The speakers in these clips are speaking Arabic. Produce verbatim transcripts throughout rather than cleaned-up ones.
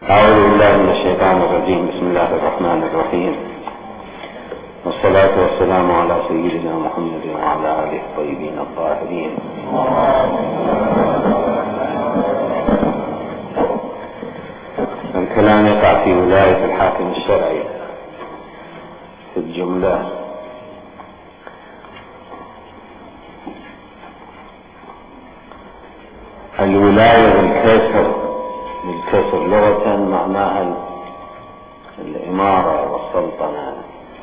أعوذ بالله من الشيطان الرجيم. بسم الله الرحمن الرحيم، والصلاة والسلام على سيدنا محمد وعلى آله الطيبين الطاهرين. الكلام يقع في ولاية الحاكم الشرعي في الجملة. الولاية بالكسر بالكسر لغة معناها الإمارة والسلطنة.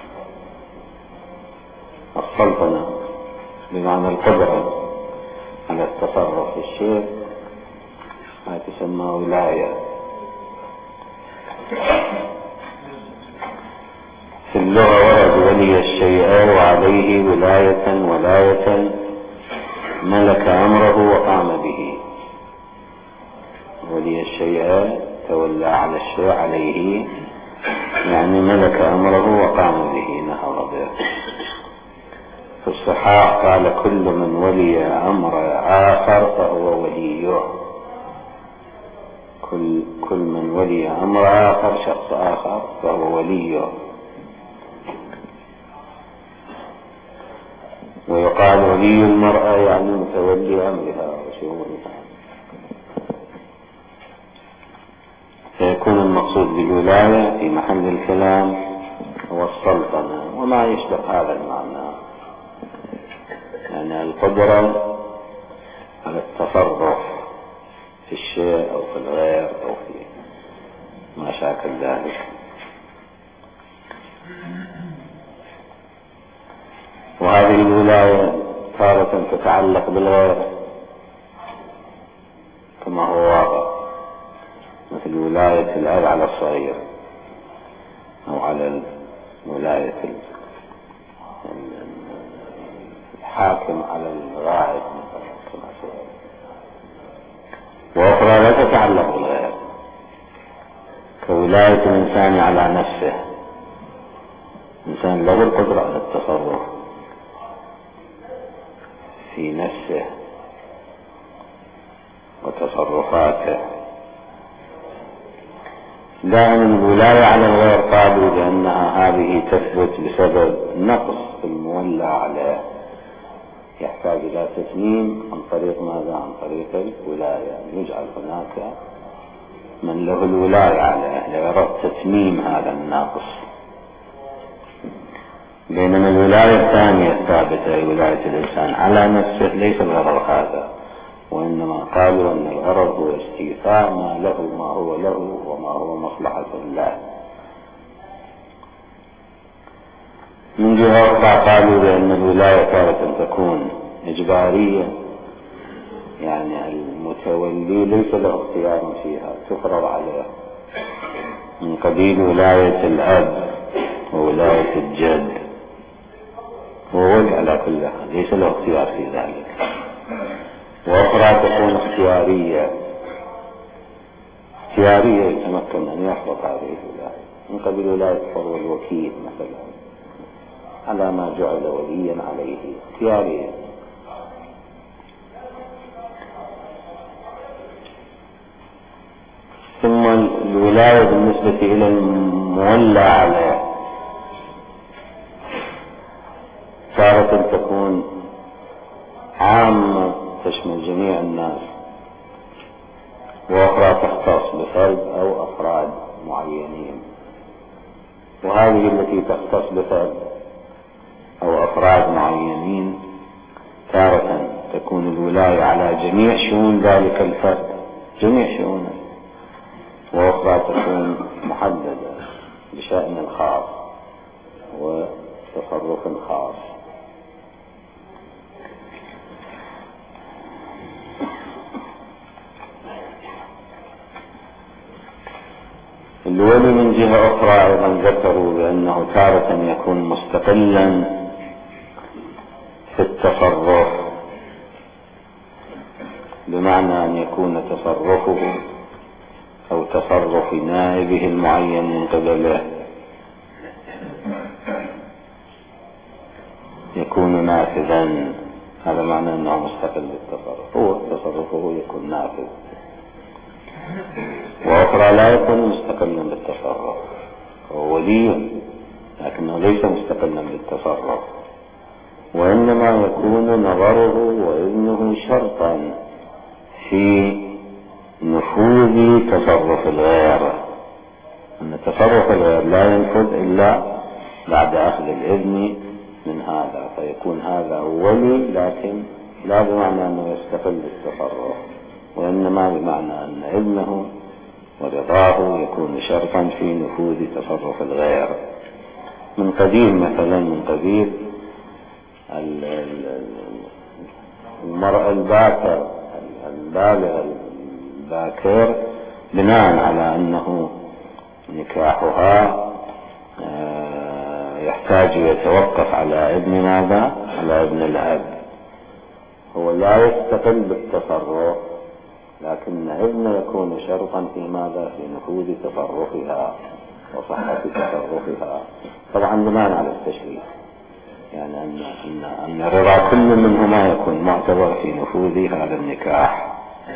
السلطنة بمعنى القدرة على التصرف في الشيء، ما تسمى ولاية. في اللغة ورد ولي الشيء وعليه ولاية ولاية ملك أمره وقام به. ولي الشيء تولى على الشيء عليه، يعني ملك أمره وقام به، نهض به. في الصحاح قال كل من ولي أمر آخر فهو وليه. كل, كل من ولي أمر آخر، شخص آخر، فهو وليه. ويقال ولي المرأة يعني متولي أمرها وشؤونها. فيكون المقصود بالولاية في محل الكلام هو السلطنة وما يشبه هذا المعنى، يعني القدرة على التصرف في الشيء أو في الغير أو في ما شاكل ذلك. وهذه الولاية تارة تتعلق بالغير كما هو واضح، مثل ولاية الأب على الصغير، أو على ولاية الحاكم على الغائب مثلا كما سئل. وأخرى لا تتعلق بالغير، كولاية الإنسان على نفسه. الإنسان له القدرة على التصرف في نفسه وتصرفاته. دائما الولاية على الغير قالوا بأنها هذه تثبت بسبب نقص في المولى عليه، يحتاج إلى تتميم عن طريق ماذا؟ عن طريق الولاية. يجعل هناك من له الولاية عليه لغرض تتميم هذا الناقص. بينما الولاية الثانية الثابتة، ولاية الإنسان على نفسه، ليس الغرض هذا، وإنما قالوا أن الغرض هو استيفاء ما له ما هو له وما هو مصلحة الله. من جهة أخرى قالوا بأن الولاية تارة تكون إجبارية، يعني المتولي ليس له اختيار فيها، تفرض عليه، من قبيل ولاية الأب وولاية الجد. وولي على كل حال ليس له اختيار في ذلك. وأخرى تكون اختيارية، اختيارية يتمكن أن يحفظ هذه الولاية، من قبل ولاية حر الوكيل مثلا، على ما جعل وليا عليه، اختيارية. ثم الولاية بالنسبة إلى المولى عليه تارة تكون عامة تشمل جميع الناس، وأخرى تختص بفرد أو أفراد معينين. وهذه التي تختص بفرد أو أفراد معينين تارة تكون الولاية على جميع شؤون ذلك الفرد، جميع شؤونه، وأخرى تكون محددة بشأن خاص وتصرف خاص. الولي من جهة أخرى أيضا ذكروا بأنه تارة يكون مستقلا في التصرف، بمعنى أن يكون تصرفه أو تصرف نائبه المعين من قبله يكون نافذا. هذا معنى أنه مستقل بالتصرف، هو تصرفه يكون نافذ. وأخرى لا يكون مستقلا بالتصرف، هو ولي لكنه ليس مستقلا بالتصرف، وإنما يكون نظره وإذنه شرطا في نفوذ تصرف الغير، أن تصرف الغير لا ينفذ إلا بعد أخذ الإذن من هذا، فيكون هذا ولي، لكن لا بمعنى أنه يستقل بالتصرف، وإنما بمعنى أن إذنه ورضاه يكون شرطا في نفوذ تصرف الغير. من قديم مثلا، من قبيل المرأة الباكر البالغ الباكر، بناء على أنه نكاحها يحتاج يتوقف على ابن ماذا؟ على ابن الأب، هو لا يستقل بالتصرف، لكن ابنه يكون شرطا في ماذا؟ في نفوذ تصرفها وصحة تصرفها، طبعا بناء على التشريف، يعني أن, أن, أن رضا كل منهما يكون معتبر في نفوذ هذا النكاح.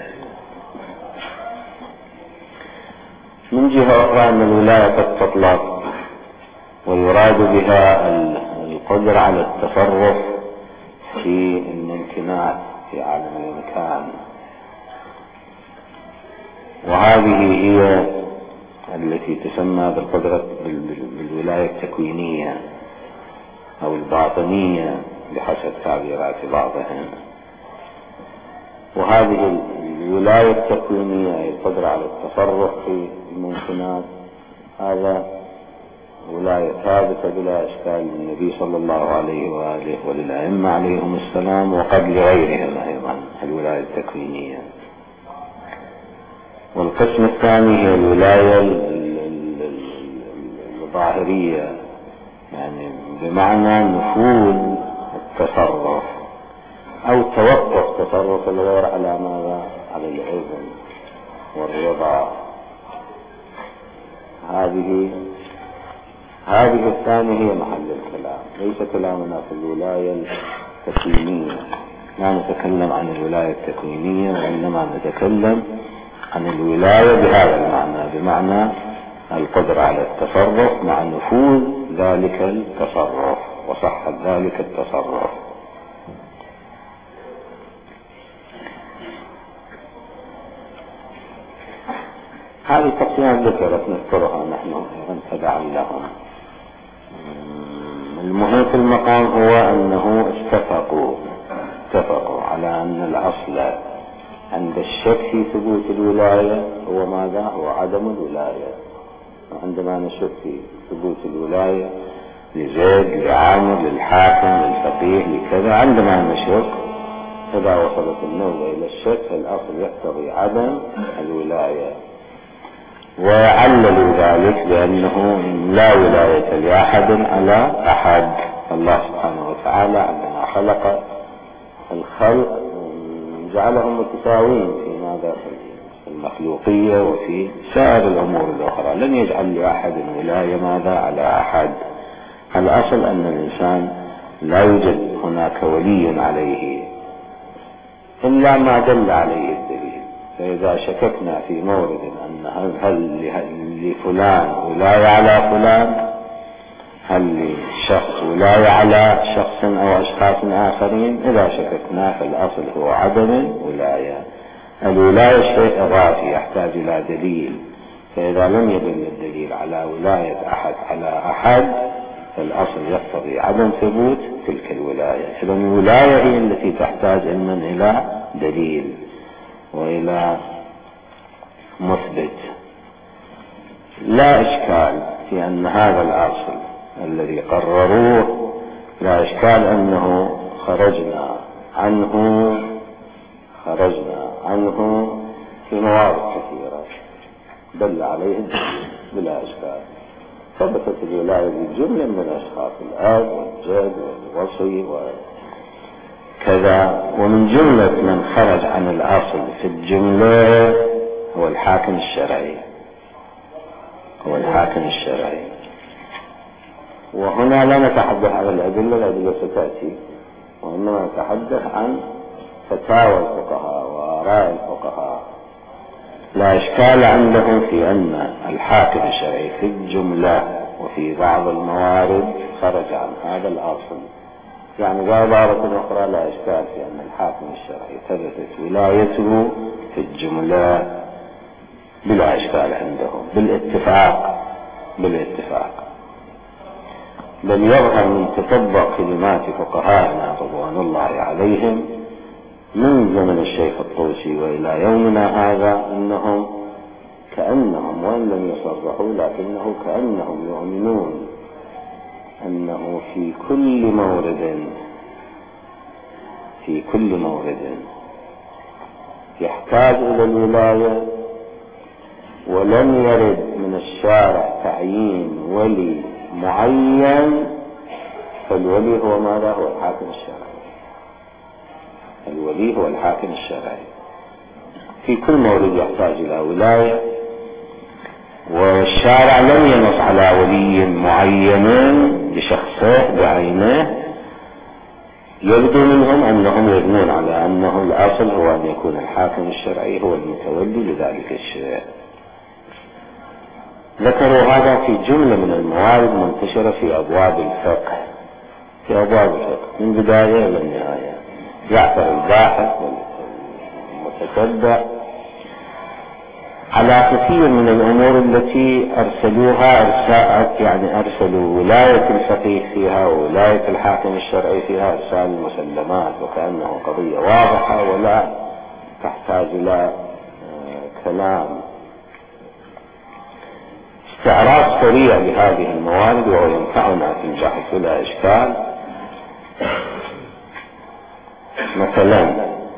من جهة أخرى أن الولاية قد تطلق ويراد بها القدرة على التصرف في الممكنات في عالم الإمكان، وهذه هي التي تسمى بالقدرة بالولاية التكوينية أو الباطنية بحسب تعبيرات بعضهم. وهذه الولاية التكوينية أي القدرة على التصرف في الممكنات، هذا ولاية ثابتة بلا إشكال للنبي صلى الله عليه وآله وللأئمة عليهم السلام، وقد لغيرهم أيضا الولاية التكوينية. والقسم الثاني هي الولاية الظاهرية، يعني بمعنى نفوذ التصرف أو توقف تصرف الغير على ماذا؟ على الإذن والرضا. هذه هذه الثانية هي محل الكلام، ليس كلامنا في الولاية التكوينية، لا نتكلم عن الولاية التكوينية، وإنما نتكلم عن الولاية بهذا المعنى، بمعنى القدرة على التصرف مع نفوذ ذلك التصرف وصحة ذلك التصرف. هذه التقسيمات ذكرت نذكرها نحن أيضا تبعا لهم. المهم في المقام هو أنه اتفقوا اتفقوا على أن الأصل عند الشك في ثبوت الولاية هو ماذا؟ هو عدم الولاية. عندما نشك في ثبوت الولاية لزيد لعامر للحاكم للفقيه لكذا، عندما نشك إذا وصلت النوبة إلى الشك الأصل يقتضي عدم الولاية، وعللوا ذلك بأنه لا ولاية لأحد على أحد. الله سبحانه وتعالى عندما خلق الخلق جعلهم متساوين في ماذا؟ في المخلوقية وفي سائر الأمور الأخرى، لم يجعل لأحد ولاية ماذا؟ على أحد. الأصل أن الإنسان لا يوجد هناك ولي عليه إلا ما دل عليه الدليل. فإذا شككنا في مورد أن هل لفلان ولاية على فلان، هل لشخص ولاية على شخص أو أشخاص آخرين، إذا شككنا فالأصل هو عدم الولاية. الولاية شيء إضافي يحتاج إلى دليل، فإذا لم يدل الدليل على ولاية أحد على أحد فالأصل يقتضي عدم ثبوت تلك الولاية. إذن الولاية هي التي تحتاج علما إلى دليل وإلى مثبت. لا إشكال في أن هذا الأصل الذي قرروه لا إشكال أنه خرجنا عنه خرجنا عنه في موارد كثيرة دل عليه الدليل بلا إشكال. ثبتت الولاية بجملة من الأشخاص، الآب والجد والوصي وكذا، ومن جملة من خرج عن الأصل في الجملة هو الحاكم الشرعي هو الحاكم الشرعي. وهنا لا نتحدث عن الأدلة، الأدلة ستأتي، وإنما نتحدث عن فتاوى الفقهاء وآراء الفقهاء. لا إشكال عندهم في أن الحاكم الشرعي في الجملة وفي بعض الموارد خرج عن هذا الأصل. يعني بعبارة أخرى لا إشكال في أن الحاكم الشرعي ثبتت ولايته في الجملة بلا إشكال عندهم بالاتفاق بالاتفاق بل يظهر من تطبق كلمات فقهائنا رضوان الله عليهم من زمن الشيخ الطوسي وإلى يومنا هذا أنهم كأنهم وإن لم يصرحوا لكنه كأنهم يؤمنون أنه في كل مورد في كل مورد يحتاج إلى الولاية ولم يرد من الشارع تعيين ولي معين فالولي هو ماذا؟ هو الحاكم الشرعي. الولي هو الحاكم الشرعي في كل مورد يحتاج إلى ولاية، والشارع لم ينص على ولي معين بشخصه بعينه. يبدو منهم أنهم يبنون على أنه الأصل هو أن يكون الحاكم الشرعي هو المتولي لذلك الشيء. ذكروا هذا في جملة من الموارد منتشرة في أبواب الفقه في أبواب الفقه من بداية إلى النهاية. يعثر الباحث والمتتبع على كثير من الأمور التي أرسلوها إرساء يعني أرسلوا ولاية الفقيه فيها وولاية الحاكم الشرعي فيها إرسال المسلمات وكأنه قضية واضحة ولا تحتاج إلى كلام. استعراض سريع لهذه الموارد وهو ينفعنا في البحث ولا إشكال. مثلا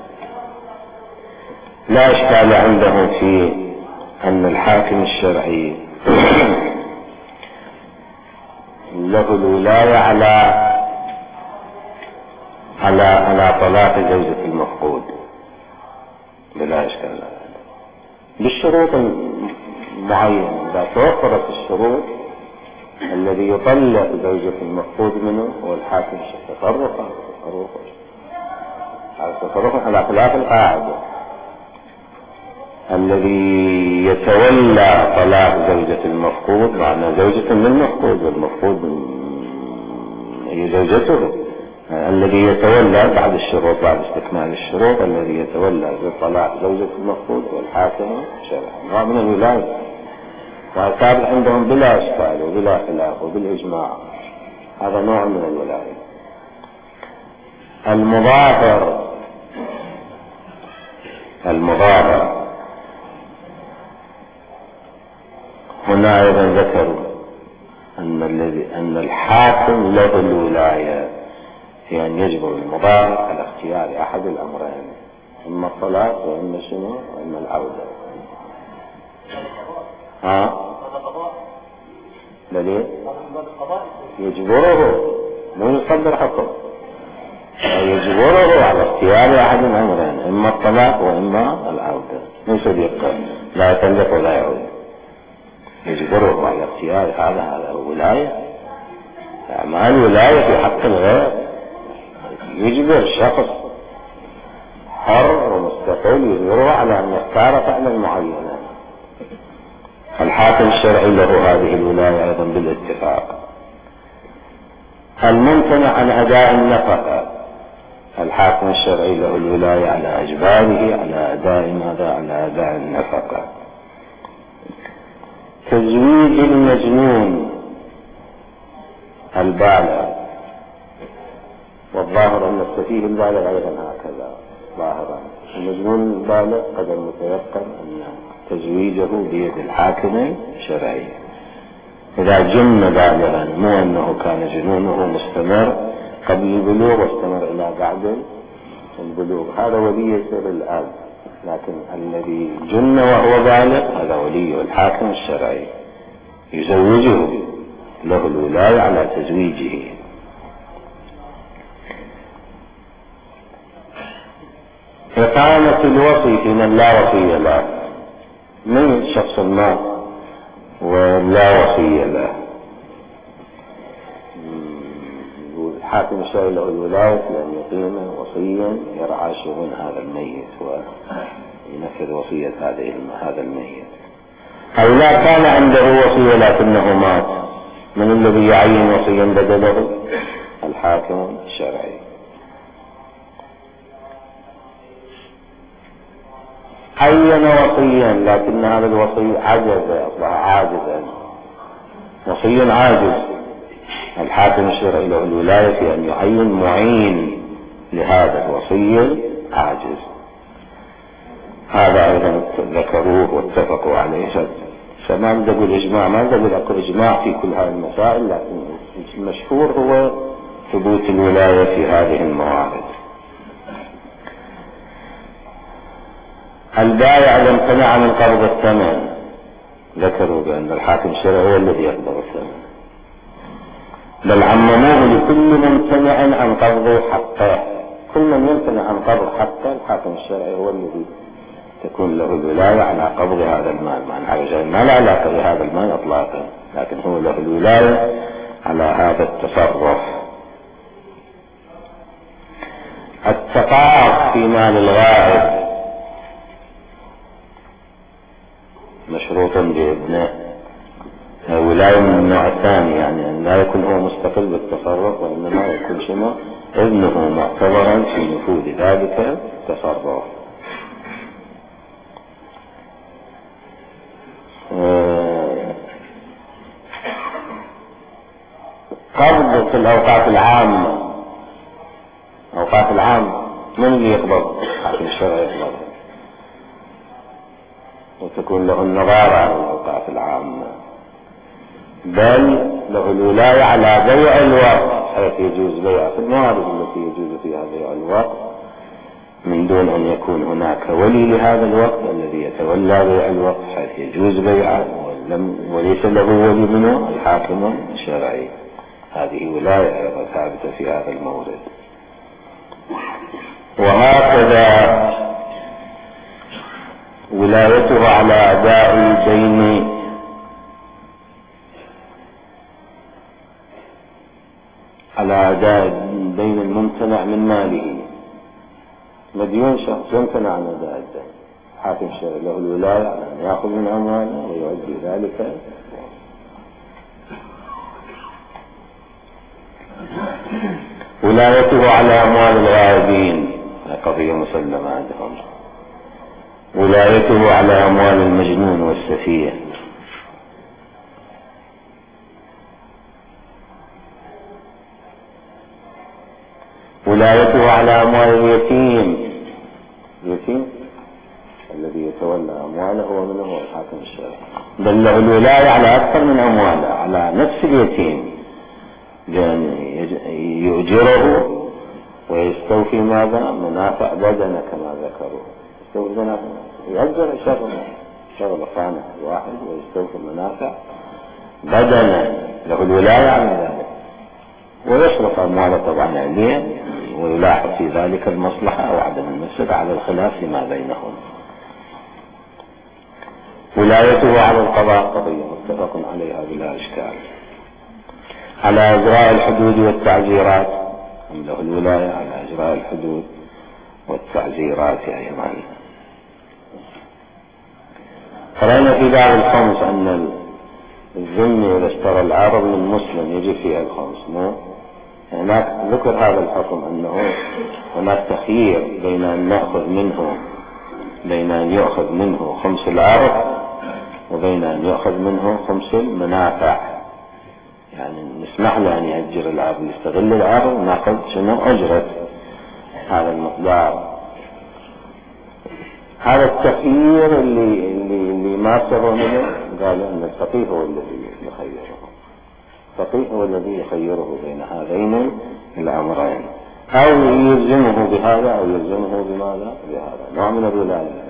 لا إشكال عندهم في أن الحاكم الشرعي له الولاية على على على طلاق زوجة المفقود بلا إشكال بالشروط معينة. إذا توفرت الشروط الذي يطلق زوجة المفقود منه هو الحاكم الشرعي. تصرفا تصرفا على تصرفا على خلاف القاعدة. الذي يتولى طلاق زوجة المفقود معنى زوجة من المفقود والمفقود هي زوجته. الذي يتولى بعد الشروط بعد استكمال الشروط الذي يتولى طلاق زوجة المفقود هو الحاكم الشرعي. نوع من الولاية وثابت عندهم بلا إشكال وبلا خلاف وبالإجماع. هذا نوع من الولاية. المظاهر المظاهر هنا أيضا ذكروا أن الذي أن الحاكم له الولاية في أن يجبر المظاهر على اختيار أحد الأمرين إما الطلاق وإما شنو وإما العودة. ها؟ دليل يجبره مو يصدر حكم يجبره على اختيار أحد الأمرين إما الطلاق وإما العودة. مو صديق لا يطلق ولا يعود يجبره على اختيار هذا هذا ولاية. أعمال ولاية في حق الغير يجبر شخص حر ومستقل يجبره على أن يختار فعلا معينا. الحاكم الشرعي له هذه الولاية أيضا بالاتفاق. الممتنع عن أداء النفقة الحاكم الشرعي له الولاية على إجباره على أداء ماذا على أداء النفقة. تزويج المجنون البالغ والظاهر أن السفيه البالغ أيضا هكذا ظاهرا. المجنون البالغ قد المتيقن أن تزويجه بيد الحاكم الشرعي إذا جن بالغا مو أنه كان جنونه مستمر قبل البلوغ واستمر إلى بعد البلوغ هذا ولي يصير الآب. لكن الذي جن وهو بالغ هذا ولي الحاكم الشرعي يزوجه له الولاية على تزويجه. إقامة الوصي في من لا وصي له من شخص ما ولا وصي له. الحاكم الشرعي له الولاية لأن يقيم وصيا يرعى شؤون هذا الميت ينفذ وصية هذه هذا الميت. أو لا كان عنده وصية لكنه مات، من الذي يعين وصيا بدله؟ الحاكم الشرعي. عين وصيا لكن هذا الوصي عجز، أصبح عاجزا، وصي عاجز، الحاكم الشرعي له الولاية في أن يعين معين لهذا الوصي العاجز. هذا أيضا ذكروه واتفقوا عليه. فما بدي أقول إجماع، ما بدي أقول إجماع في كل هذه المسائل، لكن المشهور هو ثبوت الولاية في هذه الموارد. البائع إذا امتنع من قبض الثمن، ذكروا بأن الحاكم الشرعي هو الذي يقبض الثمن، بل عمموه لكل من امتنع عن قبض حقه. كل من يمتنع عن قبض حقه الحاكم الشرعي هو الذي تكون له الولاية على قبض هذا المال، مع أن هذا المال لا علاقة بهذا المال إطلاقا، لكن هو له الولاية على هذا التصرف. التقاعد في مال الغائب مشروط بابنه، ولاية من النوع الثاني، يعني أن لا يكون هو مستقل بالتصرف، وإنما يكون شنو ابنه معتبرا في نفوذ ذلك التصرف. قبض في الأوقات العامة، أوقات العامة من اللي يقبض؟ الحاكم الشرعي يقبض، وتكون له النظارة على الأوقات العامة، بل له الولاية على بيع الوقت، حيث يجوز بيع في الموارد التي يجوز فيها بيع الوقت من دون أن يكون هناك ولي لهذا الوقت الذي يتولى بيع الوقت، حيث يجوز بيعه وليس له ولي منه الحاكم الشرعي. هذه ولاية أيضا ثابتة في هذا المورد. وهكذا ولايته على أداء الدين، على أداء الدين الممتنع من ماله. مديون شخص يمتنع عن أداء الدين، الحاكم الشرعي له الولاية على أن يأخذ من أمواله ويؤدي ذلك. ولايته على أموال الغائبين، قضية مسلمة عندهم. ولايته على أموال المجنون والسفيه. ولايته على أموال اليتيم، اليتيم الذي يتولى أمواله هو من هو الحاكم الشرعي، بل له الولاية على أكثر من أمواله، على نفس اليتيم، لأن يؤجره ويستوفي ماذا؟ منافع بدنه كما ذكروا، يستوفي منافع، يؤجر شغل شغل صانع واحد ويستوفي منافع بدنه، له الولاية على ذلك، ويصرف أمواله طبعا عليه، ويلاحظ في ذلك المصلحة أو عدم المفسدة على الخلاف فيما بينهم. ولايته على القضاء قضية متفق عليها بلا إشكال. على إجراء الحدود والتعزيرات، أم له الولاية على إجراء الحدود والتعزيرات أيضا. قرأنا في باب الخمس أن الذمي إذا اشترى العرض من مسلم يجب فيها الخمس. مو هناك ذكر هذا الحكم أنه هناك تخيير بين أن نأخذ منه بين أن يأخذ منه خمس العرض وبين أن يأخذ منه خمس المنافع، يعني نسمح له أن يأجر العرض يستغل العرض ونأخذ شنو أجرة هذا المقدار. هذا التخيير اللي اللي اللي ما سروا منه قالوا أن الفقيه هو الذي يخيره، الفقيه هو الذي يخيره بين هذين الأمرين، أو يلزمه بهذا أو يلزمه بماذا؟ بهذا نوع من الولاية.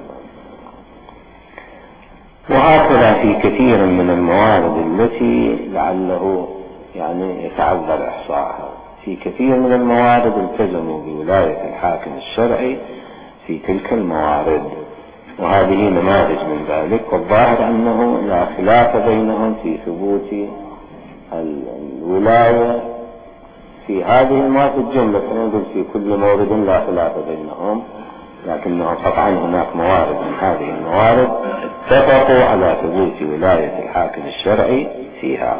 وهكذا في كثير من الموارد التي لعله يعني يتعذر إحصائها، في كثير من الموارد التزموا بولاية الحاكم الشرعي في تلك الموارد، وهذه نماذج من ذلك. والظاهر أنه لا خلاف بينهم في ثبوت الولاية في هذه الموارد الجملة، نقول في كل مورد لا خلاف بينهم لكنه قطعا هناك موارد من هذه الموارد اتفقوا على ثبوت ولاية الحاكم الشرعي فيها.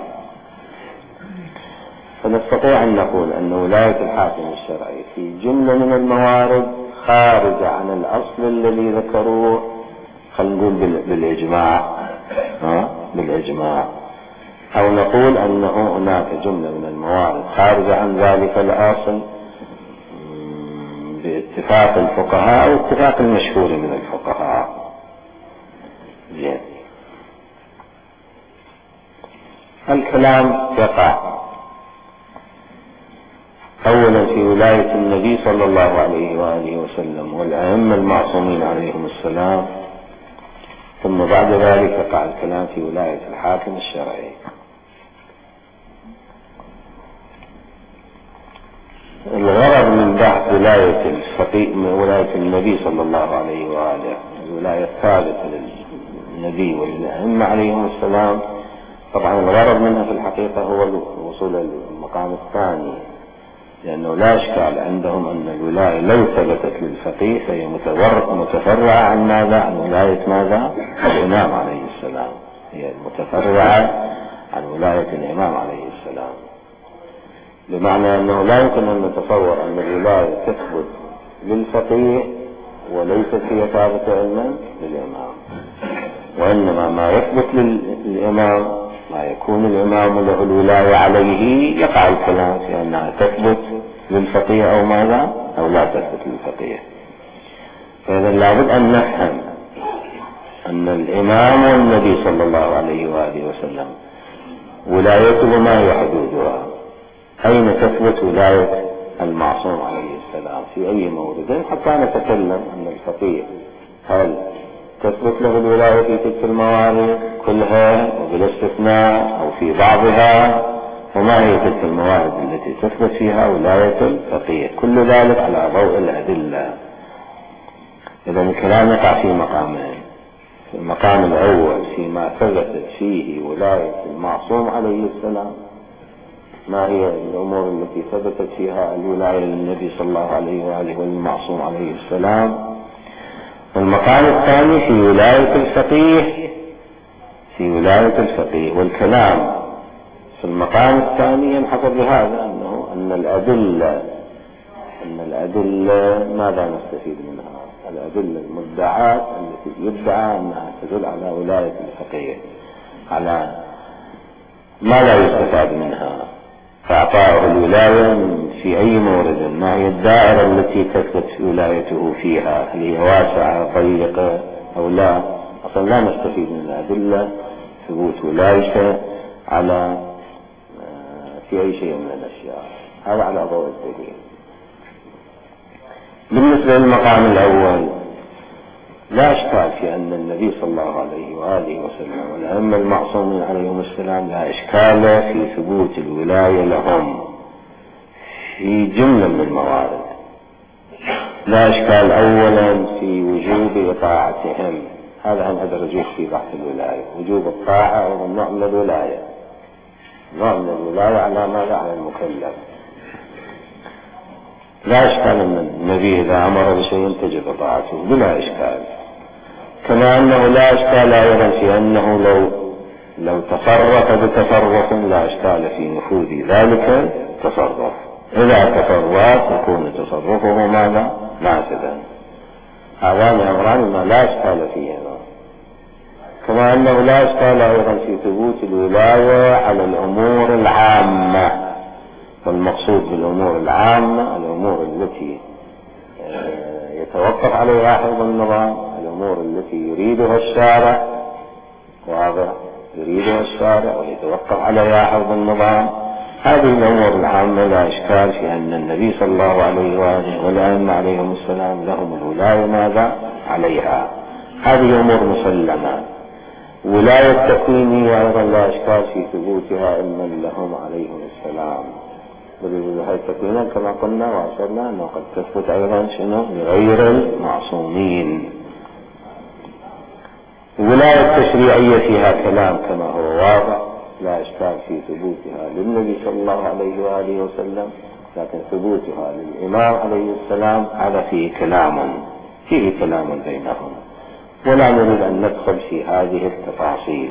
فنستطيع أن نقول أن ولاية الحاكم الشرعي في جملة من الموارد خارجة عن الأصل الذي ذكروه، خلينا نقول بالإجماع، ها بالإجماع، أو نقول أنه هناك جملة من الموارد خارجة عن ذلك الأصل باتفاق الفقهاء أو اتفاق المشهور من الفقهاء. زين. الكلام يقع أولا في ولاية النبي صلى الله عليه وآله وسلم والأئمة المعصومين عليهم السلام، ثم بعد ذلك يقع الكلام في ولاية الحاكم الشرعي. الغرض من بحث ولاية الفقيه من ولاية النبي صلى الله عليه وآله، الولاية الثالثة للنبي والأئمة عليهم السلام، طبعا الغرض منها في الحقيقة هو الوصول للمقام الثاني، لأنه لا إشكال عندهم أن الولاية لو ثبتت للفقيه فهي متفرعة عن ماذا؟ عن ولاية ماذا؟ الإمام عليه السلام، هي متفرعة عن ولاية الإمام عليه السلام، بمعنى أنه لا يمكن أن نتصور أن الولاية تثبت للفقيه وليست هي ثابتة علما للإمام، وإنما ما يثبت للإمام ما يكون الإمام له الولاية عليه يقع الكلام في أنها تثبت للفقيه أو ماذا أو لا تثبت للفقيه. فإذا لابد أن نفهم أن الإمام والنبي صلى الله عليه وآله وسلم ولايته ما هي حدودها، أين تثبت ولاية المعصوم عليه السلام في أي مورد، حتى نتكلم أن الفقيه هل تثبت له الولاية في تلك الموارد كلها وبلا استثناء أو في بعضها، وما هي تلك الموارد التي تثبت فيها ولاية الفقيه، كل ذلك على ضوء الأدلة. إذا الكلام يقع في مقامين، في المقام الأول فيما ثبتت فيه ولاية المعصوم عليه السلام، ما هي الأمور التي ثبتت فيها الولاية للنبي صلى الله عليه وآله والمعصوم عليه السلام. والمقام الثاني في ولاية الفقيه، في ولاية الفقيه، والكلام في المقام الثاني ينحصر بهذا أنه أن الأدلة أن الأدلة ماذا نستفيد منها؟ الأدلة المدعاة التي يدعى أنها تدل على ولاية الفقيه على ما لا يستفاد منها، فأعطاه الولاية في أي مورد، ما هي الدائرة التي تثبت ولايته فيها، هل هي واسعة ضيقة أو لا؟ أصلا لا نستفيد من الأدلة ثبوت ولايته على في أي شيء من الأشياء، هذا على ضوء الدليل. بالنسبة للمقام الأول لا إشكال في أن النبي صلى الله عليه وآله وسلم والأئمة المعصومين عليهم السلام لا إشكال في ثبوت الولاية لهم في جملة من الموارد. لا إشكال أولا في وجوب طاعتهم، هذا هم أدرجوه في بحث الولاية، وجوب الطاعة أو نوع من الولاية، نوع من الولاية على ماذا؟ على المكلف. لا إشكال أن النبي إذا أمر بشيء تجب طاعته بلا إشكال، كما أنه لا إشكال أيضا في أنه لو لو تصرف بتصرف لا إشكال في نفوذ ذلك التصرف، إذا تصرف يكون تصرفه ماذا؟ نافذا. هذان أمران ما لا إشكال فيهما، كما أنه لا إشكال أيضا في ثبوت الولاية على الأمور العامة، والمقصود بالأمور العامة الأمور التي يتوقف عليها حفظ النظام، الأمور التي يريدها الشارع، واضح، يريدها الشارع ويتوقف عليها حفظ النظام، هذه الأمور العامة لا إشكال في أن النبي صلى الله عليه وآله والأئمة عليهم السلام لهم الولاية ماذا؟ عليها، هذه أمور مسلمة. ولاية تكوينية أيضا لا إشكال في ثبوتها علما لهم عليهم السلام، والولاية التكوينية كما قلنا وأشرنا أنه قد تثبت أيضا شنو؟ لغير المعصومين. الولاية التشريعية فيها كلام كما هو واضح، لا إشكال في ثبوتها للنبي صلى الله عليه وآله وسلم، لكن ثبوتها للإمام عليه السلام هذا فيه كلام، فيه كلام بينهم، ولا نريد أن ندخل في هذه التفاصيل.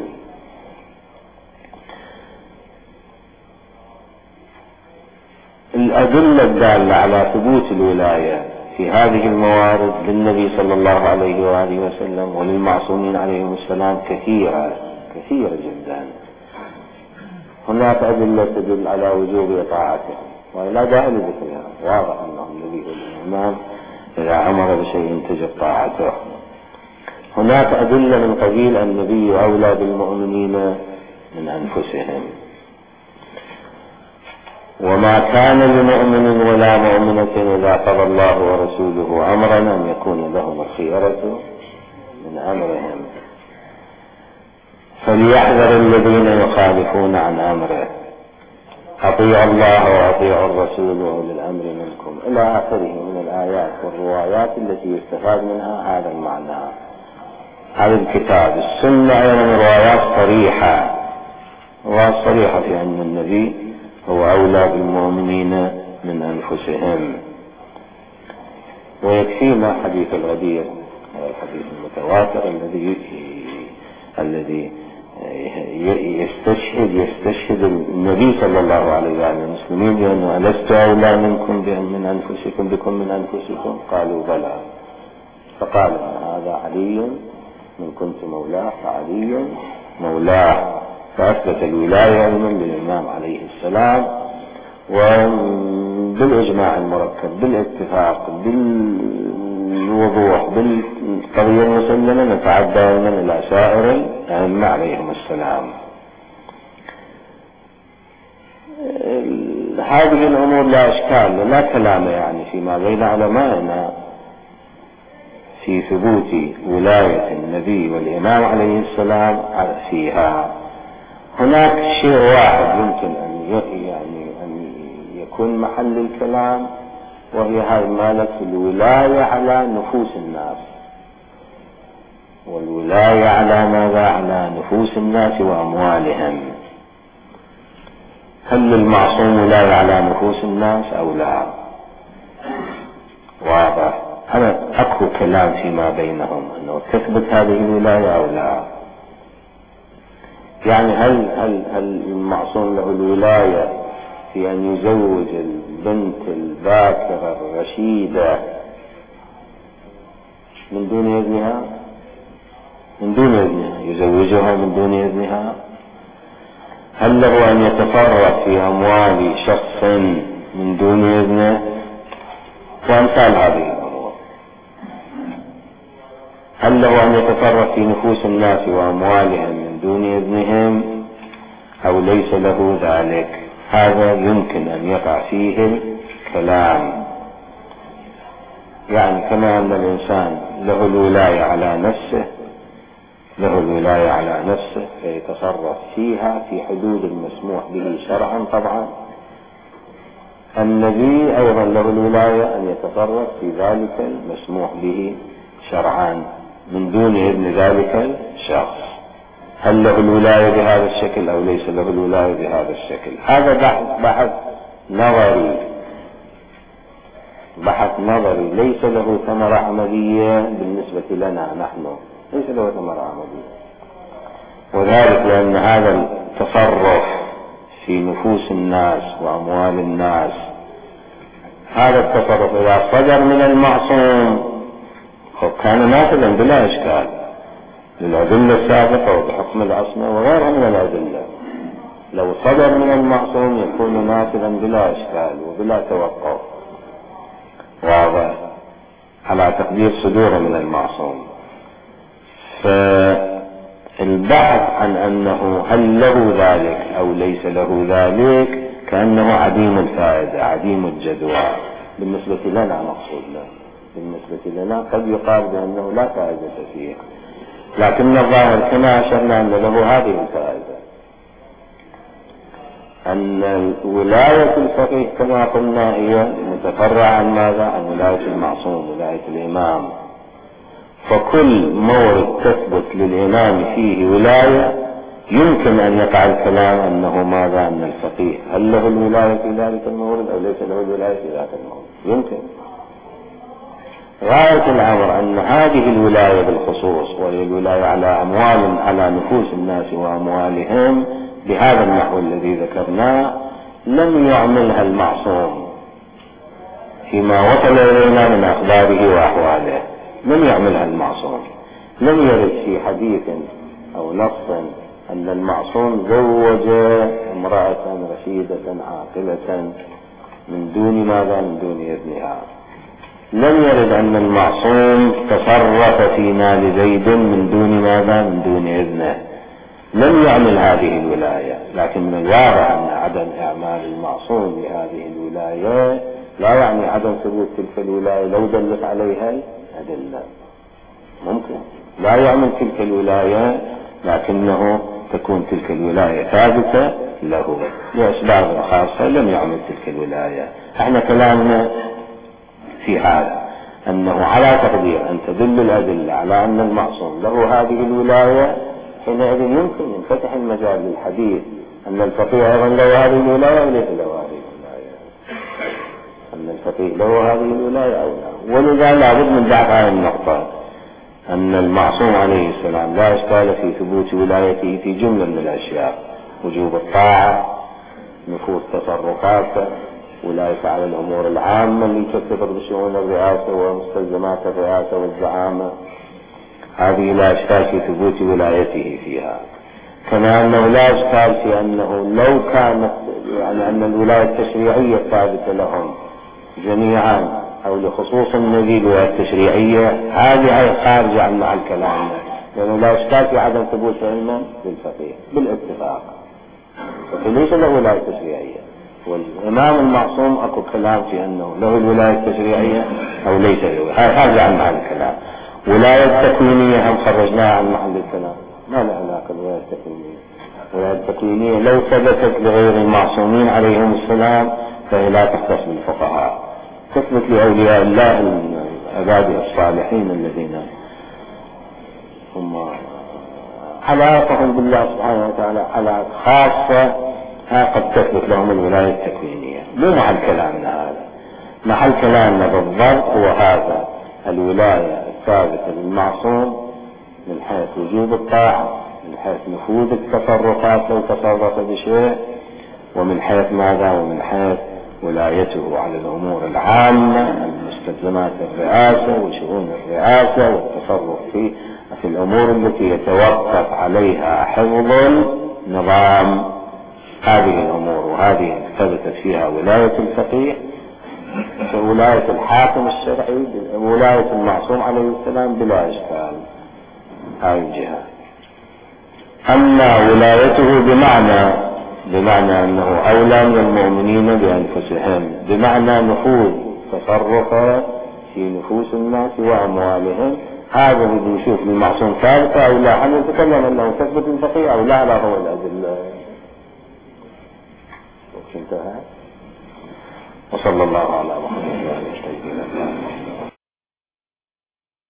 الأدلة الدالة على ثبوت الولاية في هذه الموارد للنبي صلى الله عليه وآله وسلم وللمعصومين عليهم السلام كثيرة كثيرة جدا. هناك أدلة تدل على وجوب طاعته ولا داعي لذكرها، واضح أنه النبي والإمام إذا أمر بشيء تجب طاعته. هناك أدلة من قبيل النبي أولى بالمؤمنين من أنفسهم، وما كان لمؤمن ولا مؤمنة إذا قضى الله ورسوله أمرا أن يكون لهم الخيرة من أمرهم، فليحذر الذين يخالفون عن أمره، أطيعوا الله وأطيعوا الرسول وأولي الأمر منكم، إلى آخره من الآيات والروايات التي يستفاد منها هذا المعنى. هذا الكتاب السنة أيضا روايات صريحة، روايات صريحة في أن النبي هو أولى بالمؤمنين من أنفسهم. ويكفينا حديث الغدير، الحديث المتواتر الذي الذي يستشهد يستشهد النبي صلى الله عليه وآله المسلمين بأنه ألست أولى منكم من أنفسكم بكم من أنفسكم؟ قالوا بلى، فقال هذا علي من كنت مولاه فعلي مولاه، فأثبت الولاية أيضا للإمام عليه السلام، وبالإجماع المركب بالاتفاق بالوضوح بالقضية المسلمة نتعدى أيضا إلى سائر الأئمة عليهم السلام. هذه الأمور لا إشكال لا كلام يعني فيما بين علمائنا في ثبوت ولاية النبي والإمام عليه السلام فيها. هناك شيء واحد يمكن أن يعني أن يكون محل الكلام، وهي هاي مالة الولاية على نفوس الناس، والولاية على ماذا؟ على نفوس الناس وأموالهم. هل للمعصوم ولاية على نفوس الناس أو لا؟ واضح، هذا أكو كلام فيما بينهم أنه تثبت هذه الولاية أو لا. يعني هل هل هل المعصوم له الولاية في أن يزوج البنت الباكرة الرشيدة من دون إذنها؟ من دون إذنها يزوجها من دون إذنها؟ هل له أن يتصرف في أموال شخص من دون إذنه؟ وأمثال هذه الأمور. هل له أن يتصرف في نفوس الناس وأموالهم من دون إذنهم أو ليس له ذلك؟ هذا يمكن أن يقع فيه الكلام. يعني كما أن الإنسان له الولاية على نفسه له الولاية على نفسه فيتصرف فيها في حدود المسموح به شرعا طبعا، النبي أيضا له الولاية أن يتصرف في ذلك المسموح به شرعا من دون إذن ذلك الشخص. هل له الولاية بهذا الشكل أو ليس له الولاية بهذا الشكل؟ هذا بحث بحث نظري بحث نظري ليس له ثمرة عملية بالنسبة لنا نحن، ليس له ثمرة عملية، وذلك لأن هذا التصرف في نفوس الناس وأموال الناس، هذا التصرف إذا صدر من المعصوم كان نافذا بلا إشكال للأدلة السابقة وبحكم العصمة وغيرها من الأدلة. لو صدر من المعصوم يكون نافذا بلا إشكال وبلا توقف، واضح على تقدير صدوره من المعصوم. فالبحث عن أنه هل له ذلك أو ليس له ذلك كأنه عديم الفائدة عديم الجدوى بالنسبة لنا. مقصودنا بالنسبة لنا قد يقال بأنه لا فائدة فيه، لكن الظاهر كما أشرنا أن له هذه الفائدة، أن ولاية الفقيه كما قلنا هي متفرعة عن ماذا؟ عن ولاية المعصوم ولاية الإمام. فكل مورد تثبت للإمام فيه ولاية يمكن أن يقع الكلام أنه ماذا؟ أن الفقيه هل له الولاية في ذلك المورد أو ليس له الولاية في ذلك المورد؟ يمكن. غاية الأمر أن هذه الولاية بالخصوص، وهي الولاية على أموال على نفوس الناس وأموالهم بهذا النحو الذي ذكرناه، لم يعملها المعصوم فيما وصل إلينا من أخباره وأحواله، لم يعملها المعصوم. لم يرد في حديث أو نص أن المعصوم زوج امرأة رشيدة عاقلة من دون ماذا؟ من دون إذنها. لم يرد أن المعصوم تصرف في مال زيد من دون ماذا؟ من دون إذنه. لم يعمل هذه الولاية. لكن من الواضح أن عدم إعمال المعصوم لهذه الولاية لا يعني عدم ثبوت تلك الولاية لو دلت عليها الأدلة. ممكن لا يعمل تلك الولاية لكنه تكون تلك الولاية ثابتة له لأسباب خاصة لم يعمل تلك الولاية. احنا كلامنا في هذا أنه على تقدير أن تدل الأدلة على أن المعصوم له هذه الولاية، حينئذ يمكن ينفتح المجال للحديث أن الفقيه أيضا له هذه الولاية وليس له هذه الولاية، أن الفقيه له هذه الولاية أو لا. ولذا لابد من دعم هذه النقطة أن المعصوم عليه السلام لا إشكال في ثبوت ولايته في جملة من الأشياء: وجوب الطاعة، نفوذ تصرفاته، ولاية على الأمور العامة اللي ترتبط بشؤون الرئاسة ومستلزمات الرئاسة والزعامة، هذه لا إشكال في ثبوت ولايته فيها. كما أنه لا إشكال في أنه لو كانت يعني أن الولاية التشريعية ثابتة لهم جميعا أو لخصوص النبي الولاية التشريعية، هذه خارجة عن مع الكلام، لأنه لا إشكال في عدم ثبوت علما للفقيه بالاتفاق، فليس له ولاية تشريعية. والإمام المعصوم أكو كلام في أنه له الولاية التشريعية أو ليس له، هذا عن محل الكلام. ولاية تكوينية هم خرجناها عن محل الكلام، ما له علاقة بالولاية التكوينية. الولاية التكوينية لو ثبتت لغير المعصومين عليهم السلام فهي لا تختص بالفقهاء، تثبت لأولياء الله العباد الصالحين الذين هم علاقتهم بالله سبحانه وتعالى علاقة خاصة، قد تثبت لهم الولاية التكوينية. مو محل كلامنا هذا، محل كلامنا بالضبط هو هذا: الولاية الثابتة للمعصوم من حيث وجوب الطاعة، من حيث نفوذ التصرفات لو تصرف بشيء، ومن حيث ماذا؟ ومن حيث ولايته على الأمور العامة المستلزمات الرئاسة وشؤون الرئاسة والتصرف في في الأمور التي يتوقف عليها حفظ النظام. هذه الأمور وهذه ثبتت فيها ولاية الفقيه، ولاية الحاكم الشرعي، ولاية المعصوم عليه السلام بلا إشكال. هذه الجهة. أما ولايته بمعنى بمعنى أنه أولى من المؤمنين بأنفسهم، بمعنى نفوذ تصرفه في نفوس الناس وأموالهم، هذا اللي يشوف المعصوم ثابتة أو لا. أن يتكلم أنه تثبت الفقيه أو لا، لا هو الأدلة. انتهى. وصلى الله على محمد وعلى آله وصحبه وسلم.